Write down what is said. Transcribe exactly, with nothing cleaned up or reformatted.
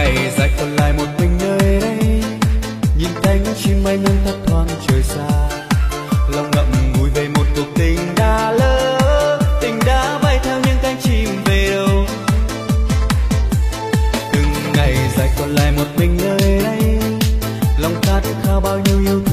ngày dài còn lại một mình nơi đây, nhìn cánh chim bay ngân thấp thoáng trời xa, lòng ngậm ngùi về một cuộc tình đã lỡ, tình đã bay theo những cánh chim về đâu. Từng ngày dài còn lại một mình nơi đây, lòng khát khao bao nhiêu yêu